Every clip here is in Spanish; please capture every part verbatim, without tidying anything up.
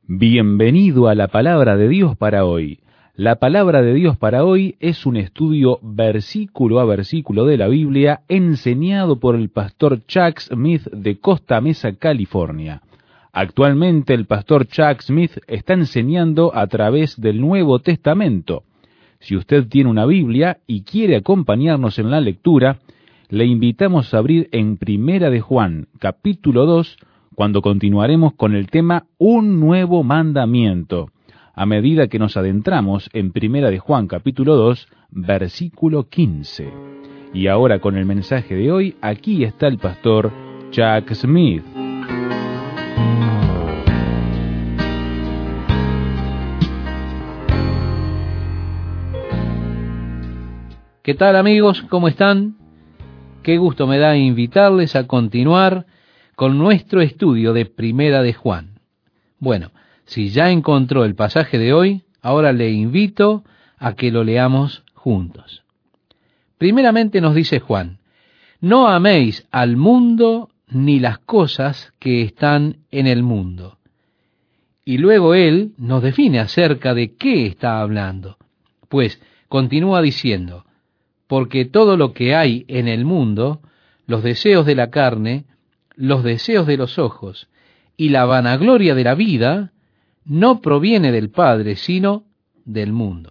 Bienvenido a la Palabra de Dios para hoy. La Palabra de Dios para hoy es un estudio versículo a versículo de la Biblia enseñado por el pastor Chuck Smith de Costa Mesa, California. Actualmente el pastor Chuck Smith está enseñando a través del Nuevo Testamento. Si usted tiene una Biblia y quiere acompañarnos en la lectura, le invitamos a abrir en Primera de Juan, capítulo dos, cuando continuaremos con el tema Un Nuevo Mandamiento, a medida que nos adentramos en Primera de Juan, capítulo dos, versículo quince. Y ahora con el mensaje de hoy, aquí está el pastor Chuck Smith. ¿Qué tal, amigos? ¿Cómo están? Qué gusto me da invitarles a continuar con nuestro estudio de Primera de Juan. Bueno, si ya encontró el pasaje de hoy, ahora le invito a que lo leamos juntos. Primeramente nos dice Juan: no améis al mundo ni las cosas que están en el mundo. Y luego él nos define acerca de qué está hablando. Pues continúa diciendo: porque todo lo que hay en el mundo, los deseos de la carne, los deseos de los ojos y la vanagloria de la vida, no proviene del Padre, sino del mundo.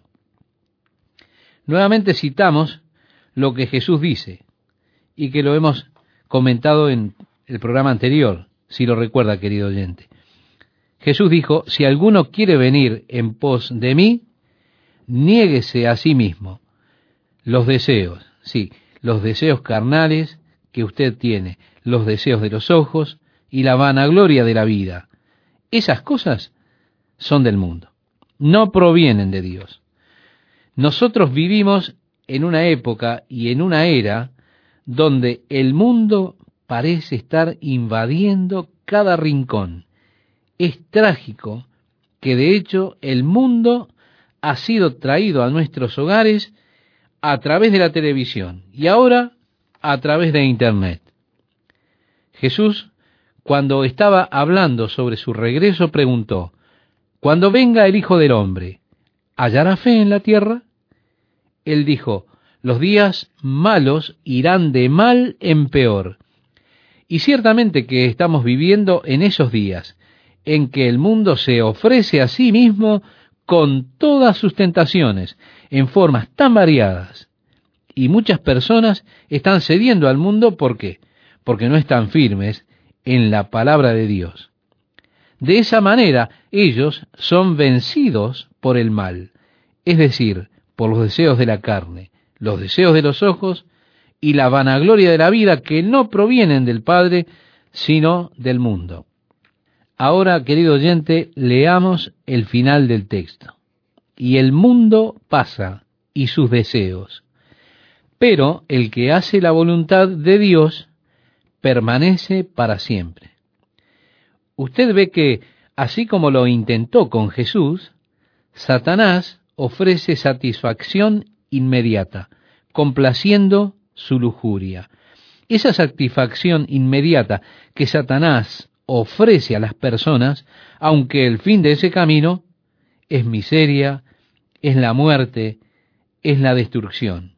Nuevamente citamos lo que Jesús dice, y que lo hemos comentado en el programa anterior, si lo recuerda, querido oyente. Jesús dijo: si alguno quiere venir en pos de mí, niéguese a sí mismo. Los deseos, sí, los deseos carnales que usted tiene, los deseos de los ojos y la vanagloria de la vida, esas cosas son del mundo, no provienen de Dios. Nosotros vivimos en una época y en una era donde el mundo parece estar invadiendo cada rincón. Es trágico que de hecho el mundo ha sido traído a nuestros hogares a través de la televisión y ahora a través de Internet. Jesús, cuando estaba hablando sobre su regreso, preguntó: cuando venga el Hijo del Hombre, ¿hallará fe en la tierra? Él dijo: los días malos irán de mal en peor. Y ciertamente que estamos viviendo en esos días, en que el mundo se ofrece a sí mismo con todas sus tentaciones, en formas tan variadas. Y muchas personas están cediendo al mundo, ¿por qué? Porque no están firmes en la palabra de Dios. De esa manera, ellos son vencidos por el mal, es decir, por los deseos de la carne, los deseos de los ojos y la vanagloria de la vida, que no provienen del Padre, sino del mundo. Ahora, querido oyente, leamos el final del texto. Y el mundo pasa y sus deseos, pero el que hace la voluntad de Dios permanece para siempre. Usted ve que, así como lo intentó con Jesús, Satanás ofrece satisfacción inmediata, complaciendo su lujuria. Esa satisfacción inmediata que Satanás ofrece a las personas, aunque el fin de ese camino es miseria, es la muerte, es la destrucción.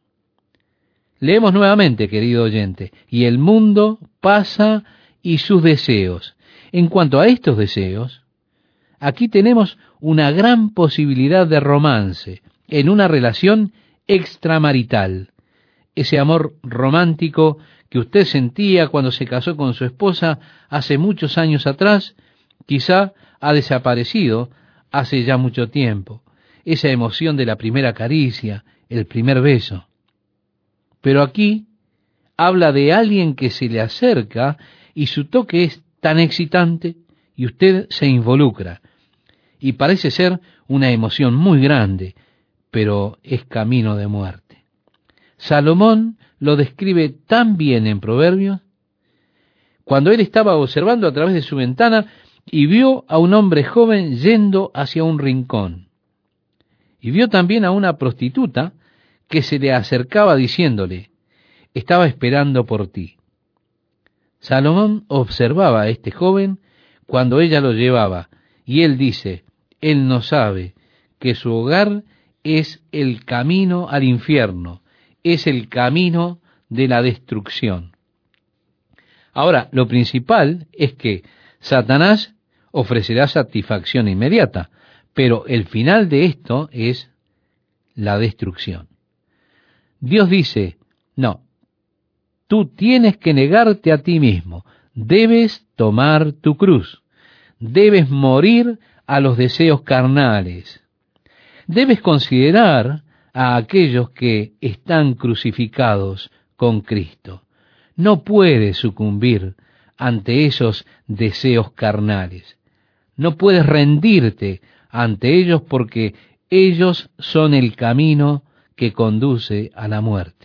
Leemos nuevamente, querido oyente: y el mundo pasa y sus deseos. En cuanto a estos deseos, aquí tenemos una gran posibilidad de romance en una relación extramarital. Ese amor romántico que usted sentía cuando se casó con su esposa hace muchos años atrás, quizá ha desaparecido hace ya mucho tiempo. Esa emoción de la primera caricia, el primer beso. Pero aquí habla de alguien que se le acerca y su toque es tan excitante y usted se involucra. Y parece ser una emoción muy grande, pero es camino de muerte. Salomón lo describe tan bien en Proverbios, cuando él estaba observando a través de su ventana y vio a un hombre joven yendo hacia un rincón. Y vio también a una prostituta que se le acercaba diciéndole: estaba esperando por ti. Salomón observaba a este joven cuando ella lo llevaba, Y él dice, él no sabe que su hogar es el camino al infierno, es el camino de la destrucción. Ahora, lo principal es que Satanás ofrecerá satisfacción inmediata, pero el final de esto es la destrucción. Dios dice, no, tú tienes que negarte a ti mismo, debes tomar tu cruz, debes morir a los deseos carnales, debes considerar a aquellos que están crucificados con Cristo. No puedes sucumbir ante esos deseos carnales. No puedes rendirte ante ellos porque ellos son el camino que conduce a la muerte.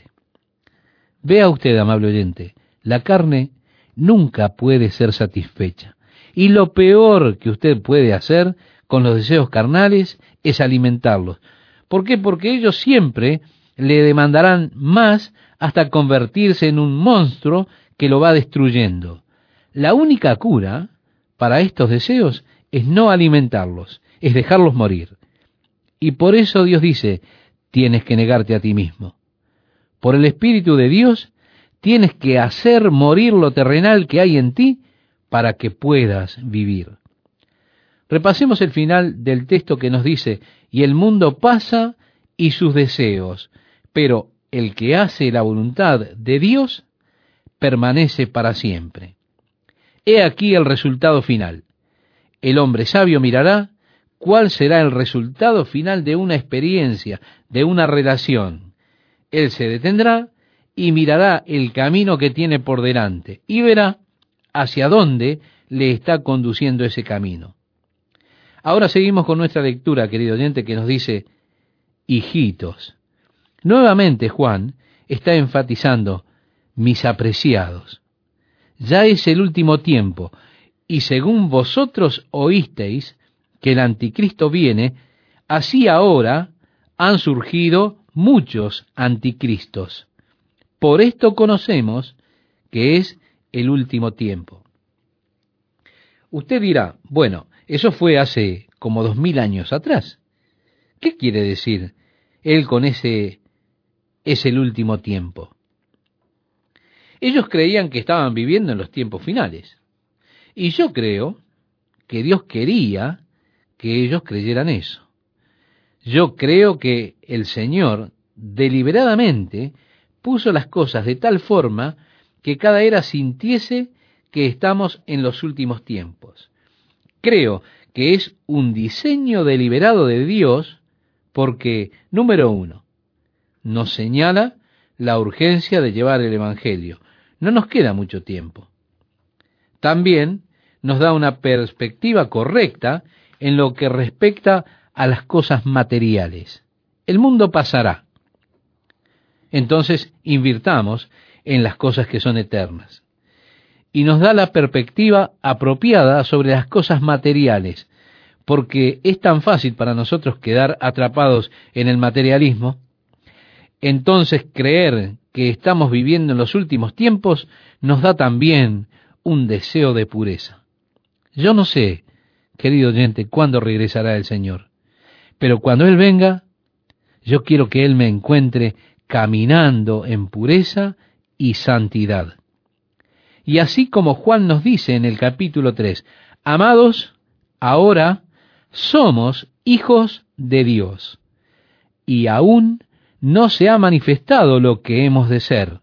Vea usted, amable oyente, la carne nunca puede ser satisfecha. Y lo peor que usted puede hacer con los deseos carnales es alimentarlos. ¿Por qué? Porque ellos siempre le demandarán más hasta convertirse en un monstruo que lo va destruyendo. La única cura para estos deseos es no alimentarlos, es dejarlos morir. Y por eso Dios dice, tienes que negarte a ti mismo. Por el Espíritu de Dios, tienes que hacer morir lo terrenal que hay en ti para que puedas vivir. Repasemos el final del texto que nos dice, y el mundo pasa y sus deseos, pero el que hace la voluntad de Dios permanece para siempre. He aquí el resultado final. El hombre sabio mirará cuál será el resultado final de una experiencia, de una relación. Él se detendrá y mirará el camino que tiene por delante y verá hacia dónde le está conduciendo ese camino. Ahora seguimos con nuestra lectura, querido oyente, que nos dice, hijitos. Nuevamente Juan está enfatizando, mis apreciados. Ya es el último tiempo, y según vosotros oísteis que el anticristo viene, así ahora han surgido muchos anticristos. Por esto conocemos que es el último tiempo. Usted dirá, bueno, eso fue hace como dos mil años atrás. ¿Qué quiere decir él con ese es el último tiempo? Ellos creían que estaban viviendo en los tiempos finales. Y yo creo que Dios quería que ellos creyeran eso. Yo creo que el Señor deliberadamente puso las cosas de tal forma que cada era sintiese que estamos en los últimos tiempos. Creo que es un diseño deliberado de Dios porque, número uno, nos señala la urgencia de llevar el Evangelio. No nos queda mucho tiempo. También nos da una perspectiva correcta en lo que respecta a las cosas materiales. El mundo pasará. Entonces invirtamos en las cosas que son eternas. Y nos da la perspectiva apropiada sobre las cosas materiales, porque es tan fácil para nosotros quedar atrapados en el materialismo. Entonces creer que estamos viviendo en los últimos tiempos nos da también un deseo de pureza. Yo no sé, querido oyente, cuándo regresará el Señor, pero cuando Él venga, yo quiero que Él me encuentre caminando en pureza y santidad. Y así como Juan nos dice en el capítulo tres, amados, ahora somos hijos de Dios, y aún no se ha manifestado lo que hemos de ser.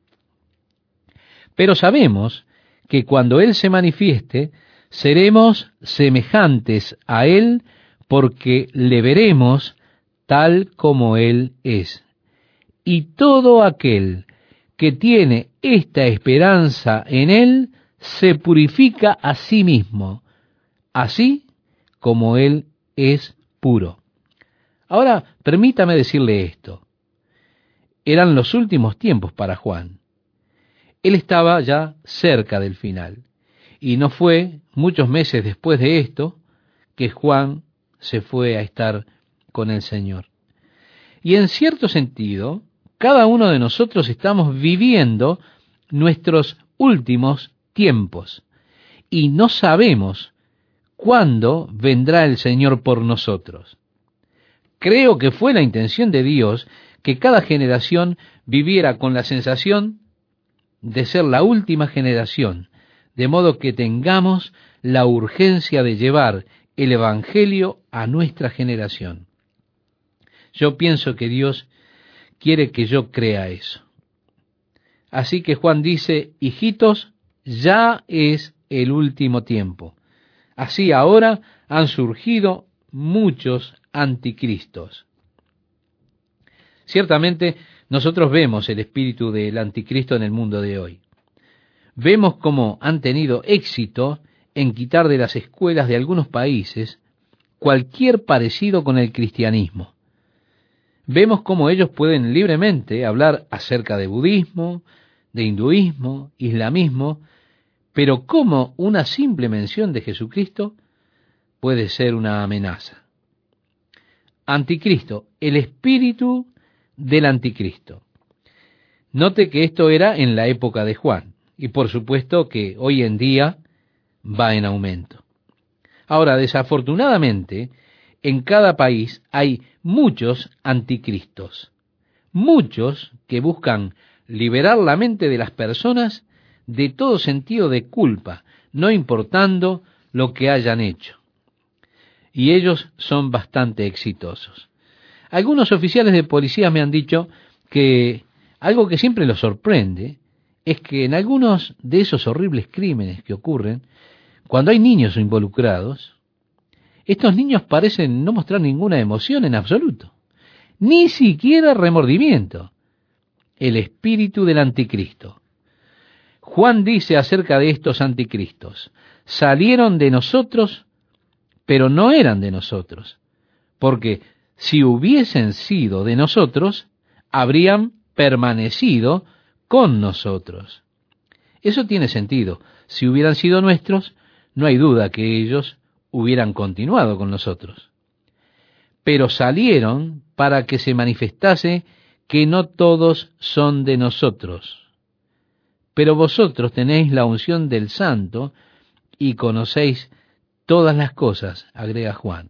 Pero sabemos que cuando Él se manifieste, seremos semejantes a Él porque le veremos tal como Él es. Y todo aquel que tiene esta esperanza en Él se purifica a sí mismo, así como Él es puro. Ahora, permítame decirle esto. Eran los últimos tiempos para Juan. Él estaba ya cerca del final. Y no fue muchos meses después de esto que Juan se fue a estar con el Señor. Y en cierto sentido, cada uno de nosotros estamos viviendo nuestros últimos tiempos. Y no sabemos ¿cuándo vendrá el Señor por nosotros? Creo que fue la intención de Dios que cada generación viviera con la sensación de ser la última generación, de modo que tengamos la urgencia de llevar el Evangelio a nuestra generación. Yo pienso que Dios quiere que yo crea eso. Así que Juan dice, hijitos, ya es el último tiempo. Así ahora han surgido muchos anticristos. Ciertamente, nosotros vemos el espíritu del anticristo en el mundo de hoy. Vemos cómo han tenido éxito en quitar de las escuelas de algunos países cualquier parecido con el cristianismo. Vemos cómo ellos pueden libremente hablar acerca de budismo, de hinduismo, islamismo, pero cómo una simple mención de Jesucristo puede ser una amenaza. Anticristo, el espíritu del anticristo. Note que esto era en la época de Juan, y por supuesto que hoy en día va en aumento. Ahora, desafortunadamente, en cada país hay muchos anticristos, muchos que buscan liberar la mente de las personas de todo sentido de culpa, no importando lo que hayan hecho. Y ellos son bastante exitosos. Algunos oficiales de policía me han dicho que algo que siempre los sorprende es que en algunos de esos horribles crímenes que ocurren, cuando hay niños involucrados, estos niños parecen no mostrar ninguna emoción en absoluto, ni siquiera remordimiento. El espíritu del anticristo. Juan dice acerca de estos anticristos, salieron de nosotros, pero no eran de nosotros, porque si hubiesen sido de nosotros, habrían permanecido con nosotros. Eso tiene sentido. Si hubieran sido nuestros, no hay duda que ellos hubieran continuado con nosotros. Pero salieron para que se manifestase que no todos son de nosotros. Pero vosotros tenéis la unción del Santo y conocéis todas las cosas, agrega Juan.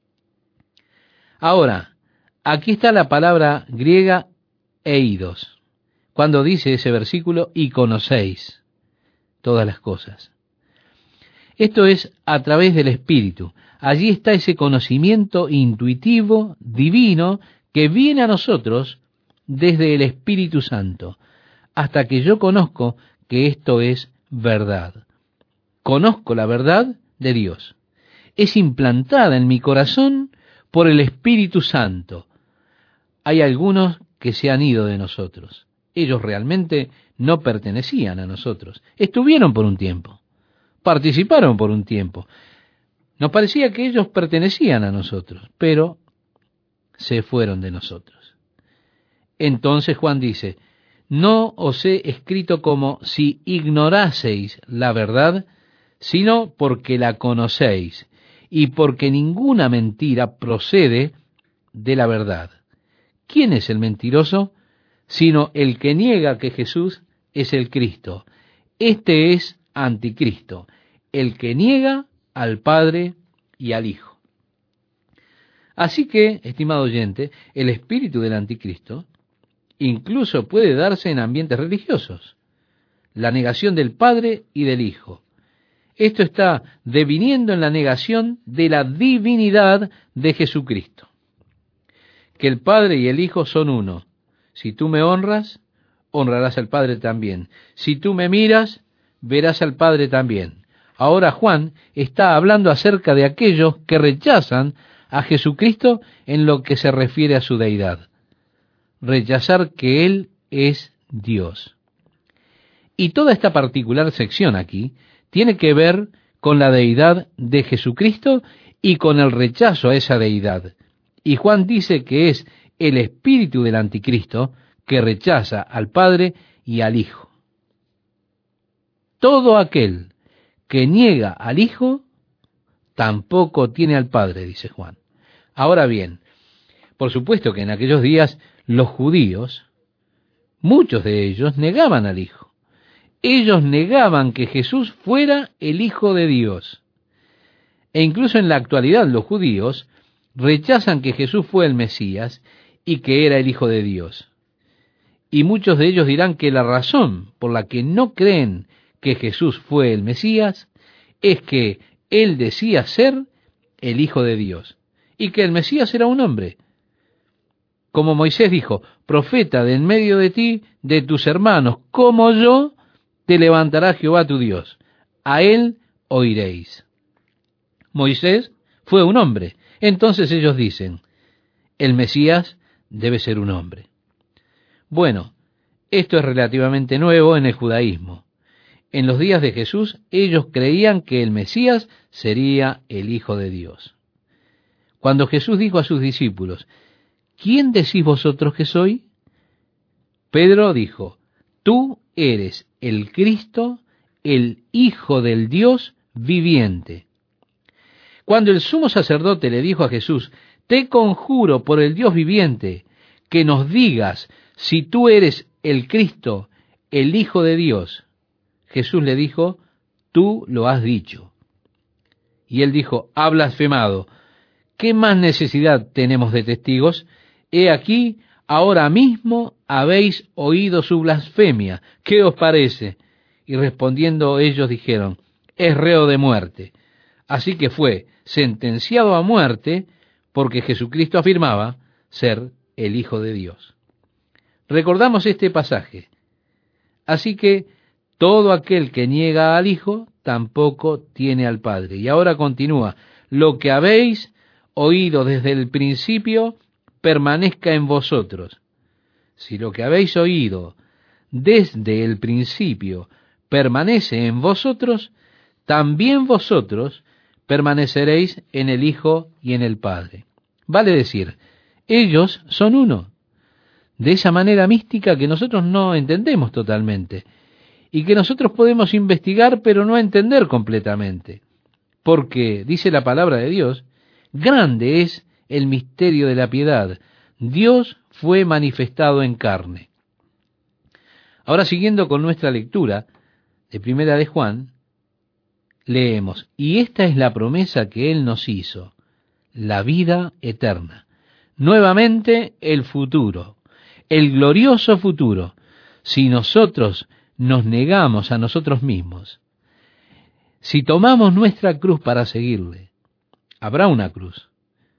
Ahora, aquí está la palabra griega eidos, cuando dice ese versículo, y conocéis todas las cosas. Esto es a través del Espíritu. Allí está ese conocimiento intuitivo, divino, que viene a nosotros desde el Espíritu Santo, hasta que yo conozco que esto es verdad. Conozco la verdad de Dios. Es implantada en mi corazón por el Espíritu Santo. Hay algunos que se han ido de nosotros. Ellos realmente no pertenecían a nosotros. Estuvieron por un tiempo. Participaron por un tiempo. Nos parecía que ellos pertenecían a nosotros, pero se fueron de nosotros. Entonces Juan dice, no os he escrito como si ignoraseis la verdad, sino porque la conocéis, y porque ninguna mentira procede de la verdad. ¿Quién es el mentiroso? Sino el que niega que Jesús es el Cristo. Este es anticristo, el que niega al Padre y al Hijo. Así que, estimado oyente, el espíritu del anticristo incluso puede darse en ambientes religiosos. La negación del Padre y del Hijo. Esto está deviniendo en la negación de la divinidad de Jesucristo. Que el Padre y el Hijo son uno. Si tú me honras, honrarás al Padre también. Si tú me miras, verás al Padre también. Ahora Juan está hablando acerca de aquellos que rechazan a Jesucristo en lo que se refiere a su deidad. Rechazar que Él es Dios. Y toda esta particular sección aquí tiene que ver con la deidad de Jesucristo y con el rechazo a esa deidad. Y Juan dice que es el espíritu del anticristo que rechaza al Padre y al Hijo. Todo aquel que niega al Hijo tampoco tiene al Padre, dice Juan. Ahora bien, por supuesto que en aquellos días los judíos, muchos de ellos negaban al Hijo. Ellos negaban que Jesús fuera el Hijo de Dios. E incluso en la actualidad los judíos rechazan que Jesús fue el Mesías y que era el Hijo de Dios. Y muchos de ellos dirán que la razón por la que no creen que Jesús fue el Mesías es que él decía ser el Hijo de Dios y que el Mesías era un hombre. Como Moisés dijo, profeta de en medio de ti, de tus hermanos, como yo, te levantará Jehová tu Dios. A él oiréis. Moisés fue un hombre. Entonces ellos dicen, el Mesías debe ser un hombre. Bueno, esto es relativamente nuevo en el judaísmo. En los días de Jesús, ellos creían que el Mesías sería el Hijo de Dios. Cuando Jesús dijo a sus discípulos, ¿quién decís vosotros que soy? Pedro dijo, tú eres el Cristo, el Hijo del Dios viviente. Cuando el sumo sacerdote le dijo a Jesús, te conjuro por el Dios viviente, que nos digas si tú eres el Cristo, el Hijo de Dios, Jesús le dijo, tú lo has dicho. Y él dijo, ha blasfemado. ¿Qué más necesidad tenemos de testigos? He aquí, ahora mismo habéis oído su blasfemia. ¿Qué os parece? Y respondiendo ellos dijeron, es reo de muerte. Así que fue sentenciado a muerte porque Jesucristo afirmaba ser el Hijo de Dios. Recordamos este pasaje. Así que todo aquel que niega al Hijo tampoco tiene al Padre. Y ahora continúa, lo que habéis oído desde el principio permanezca en vosotros. Si lo que habéis oído desde el principio permanece en vosotros, también vosotros permaneceréis en el Hijo y en el Padre. Vale decir, ellos son uno, de esa manera mística que nosotros no entendemos totalmente, y que nosotros podemos investigar pero no entender completamente, porque, dice la palabra de Dios, grande es el misterio de la piedad, Dios fue manifestado en carne. Ahora, siguiendo con nuestra lectura de Primera de Juan, leemos, y esta es la promesa que Él nos hizo, la vida eterna. Nuevamente el futuro, el glorioso futuro, si nosotros nos negamos a nosotros mismos. Si tomamos nuestra cruz para seguirle, habrá una cruz.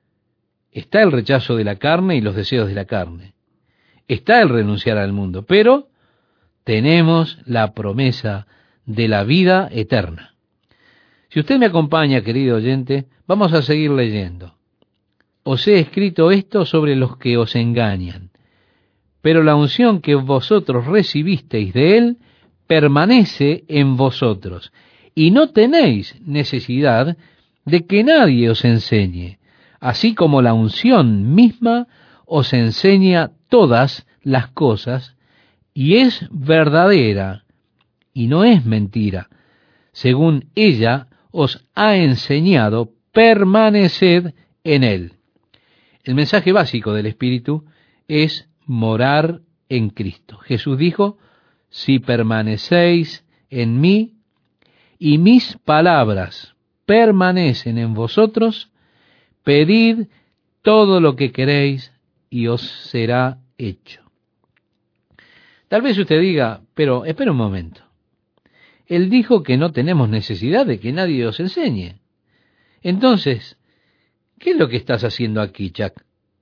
Está el rechazo de la carne y los deseos de la carne. Está el renunciar al mundo, pero tenemos la promesa de la vida eterna. Si usted me acompaña, querido oyente, vamos a seguir leyendo. Os he escrito esto sobre los que os engañan, pero la unción que vosotros recibisteis de él permanece en vosotros, y no tenéis necesidad de que nadie os enseñe, así como la unción misma os enseña todas las cosas, y es verdadera, y no es mentira. Según ella os ha enseñado, permaneced en él. El mensaje básico del Espíritu es morar en Cristo. Jesús dijo, si permanecéis en mí y mis palabras permanecen en vosotros, pedid todo lo que queréis y os será hecho. Tal vez usted diga, pero espera un momento. Él dijo que no tenemos necesidad de que nadie os enseñe. Entonces, ¿qué es lo que estás haciendo aquí, Chuck?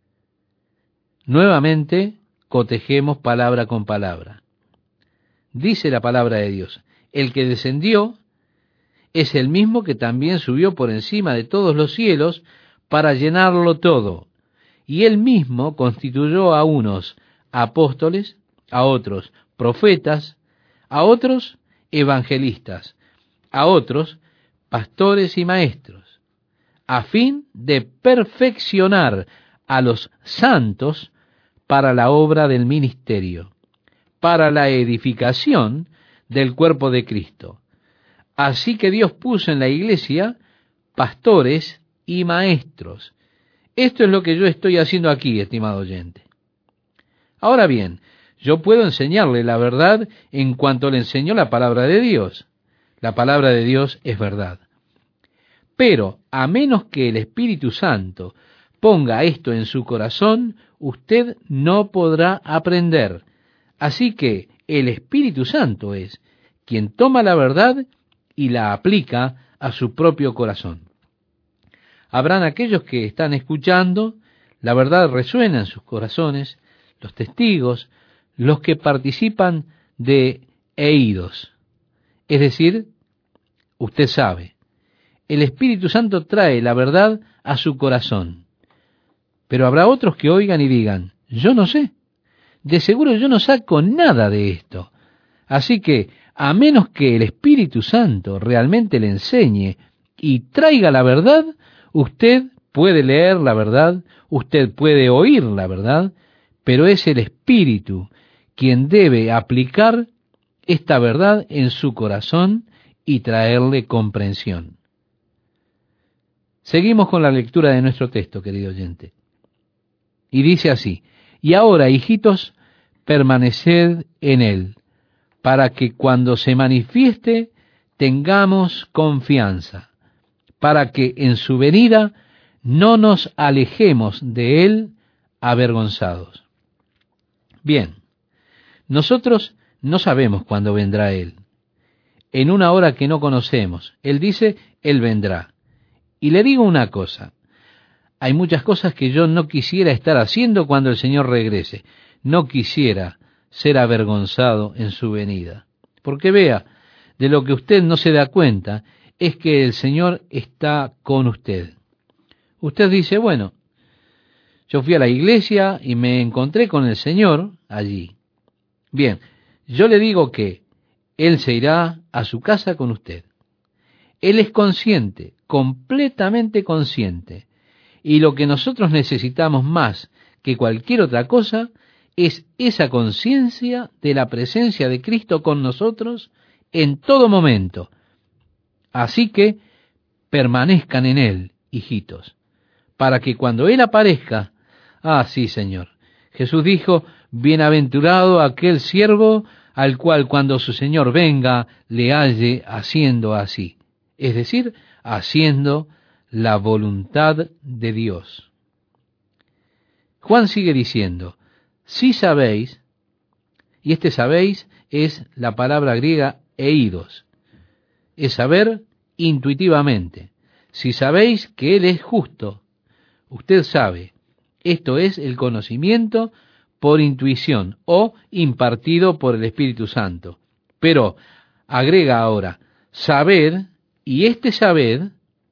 Nuevamente, cotejemos palabra con palabra. Dice la palabra de Dios, el que descendió es el mismo que también subió por encima de todos los cielos para llenarlo todo. Y él mismo constituyó a unos apóstoles, a otros profetas, a otros evangelistas, a otros pastores y maestros, a fin de perfeccionar a los santos para la obra del ministerio, para la edificación del cuerpo de Cristo. Así que Dios puso en la iglesia pastores y maestros. Esto es lo que yo estoy haciendo aquí, estimado oyente. Ahora bien, yo puedo enseñarle la verdad en cuanto le enseñó la palabra de Dios. La palabra de Dios es verdad. Pero a menos que el Espíritu Santo ponga esto en su corazón, usted no podrá aprender. Así que el Espíritu Santo es quien toma la verdad y la aplica a su propio corazón. Habrán aquellos que están escuchando, la verdad resuena en sus corazones, los testigos, los que participan de eidos. Es decir, usted sabe, el Espíritu Santo trae la verdad a su corazón. Pero habrá otros que oigan y digan, yo no sé, de seguro yo no saco nada de esto. Así que, a menos que el Espíritu Santo realmente le enseñe y traiga la verdad, usted puede leer la verdad, usted puede oír la verdad, pero es el Espíritu quien debe aplicar esta verdad en su corazón y traerle comprensión. Seguimos con la lectura de nuestro texto, querido oyente. Y dice así, y ahora, hijitos, permaneced en él, para que cuando se manifieste tengamos confianza, para que en su venida no nos alejemos de él avergonzados. Bien, nosotros no sabemos cuándo vendrá él. En una hora que no conocemos, él dice, él vendrá. Y le digo una cosa, hay muchas cosas que yo no quisiera estar haciendo cuando el Señor regrese. No quisiera ser avergonzado en su venida. Porque vea, de lo que usted no se da cuenta es que el Señor está con usted. Usted dice, bueno, yo fui a la iglesia y me encontré con el Señor allí. Bien, yo le digo que Él se irá a su casa con usted. Él es consciente, completamente consciente. Y lo que nosotros necesitamos más que cualquier otra cosa es esa conciencia de la presencia de Cristo con nosotros en todo momento. Así que permanezcan en Él, hijitos, para que cuando Él aparezca, ah, sí, Señor, Jesús dijo, bienaventurado aquel siervo al cual cuando su Señor venga le halle haciendo así, es decir, haciendo la voluntad de Dios. Juan sigue diciendo, si sabéis, y este sabéis es la palabra griega eidos, es saber intuitivamente. Si sabéis que Él es justo, usted sabe, esto es el conocimiento por intuición o impartido por el Espíritu Santo. Pero agrega ahora, saber, y este saber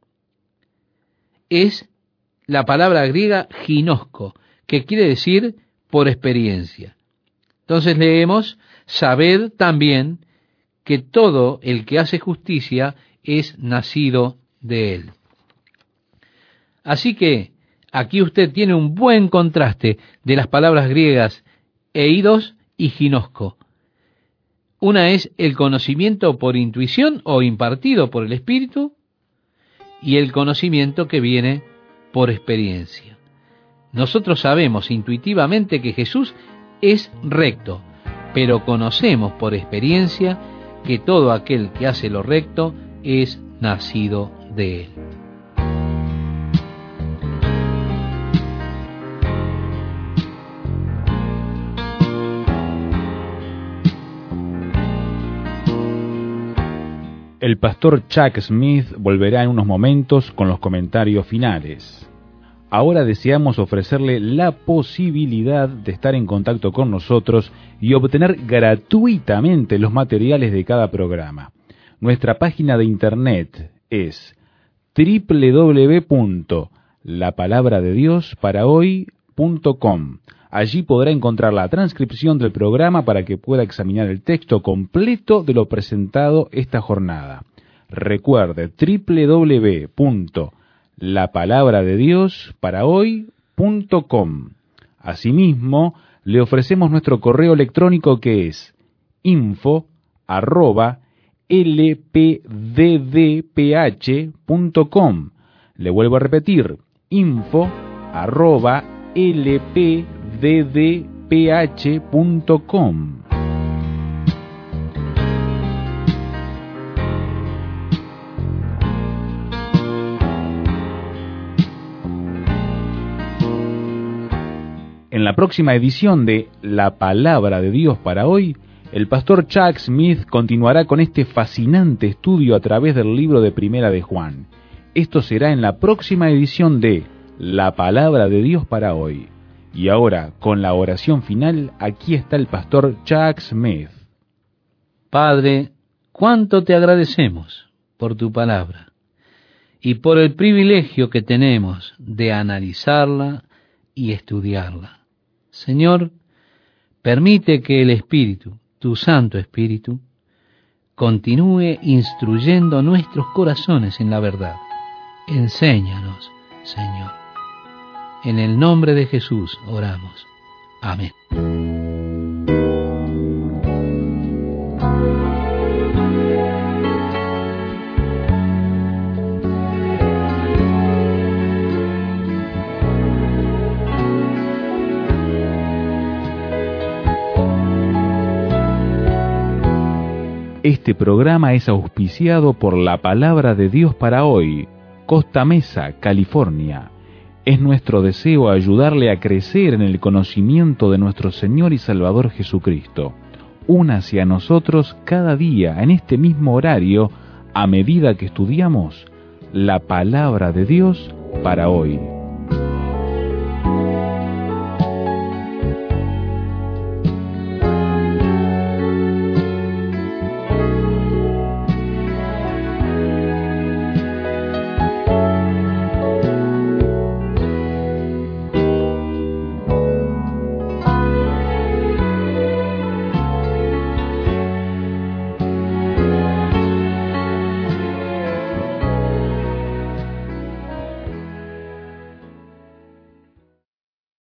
es la palabra griega ginosco, que quiere decir por experiencia. Entonces leemos, saber también que todo el que hace justicia es nacido de Él. Así que aquí usted tiene un buen contraste de las palabras griegas eidos y ginosco. Una es el conocimiento por intuición o impartido por el Espíritu, y el conocimiento que viene por experiencia. Nosotros sabemos intuitivamente que Jesús es recto, pero conocemos por experiencia que todo aquel que hace lo recto es nacido de Él. El pastor Chuck Smith volverá en unos momentos con los comentarios finales. Ahora deseamos ofrecerle la posibilidad de estar en contacto con nosotros y obtener gratuitamente los materiales de cada programa. Nuestra página de internet es doble u doble u doble u punto la palabra de dios para hoy punto com. Allí podrá encontrar la transcripción del programa para que pueda examinar el texto completo de lo presentado esta jornada. Recuerde, doble u doble u doble u punto la palabra de dios para hoy punto com. Asimismo, le ofrecemos nuestro correo electrónico que es info arroba l p d d p h punto com. Le vuelvo a repetir, info arroba l p d d p h punto com. En la próxima edición de La Palabra de Dios para hoy, el pastor Chuck Smith continuará con este fascinante estudio a través del libro de Primera de Juan. Esto será en la próxima edición de La Palabra de Dios para hoy. Y ahora, con la oración final, aquí está el pastor Chuck Smith. Padre, cuánto te agradecemos por tu palabra y por el privilegio que tenemos de analizarla y estudiarla. Señor, permite que el Espíritu, tu Santo Espíritu, continúe instruyendo nuestros corazones en la verdad. Enséñanos, Señor. En el nombre de Jesús oramos. Amén. Este programa es auspiciado por La Palabra de Dios para hoy, Costa Mesa, California. Es nuestro deseo ayudarle a crecer en el conocimiento de nuestro Señor y Salvador Jesucristo. Únase a nosotros cada día en este mismo horario a medida que estudiamos la Palabra de Dios para hoy.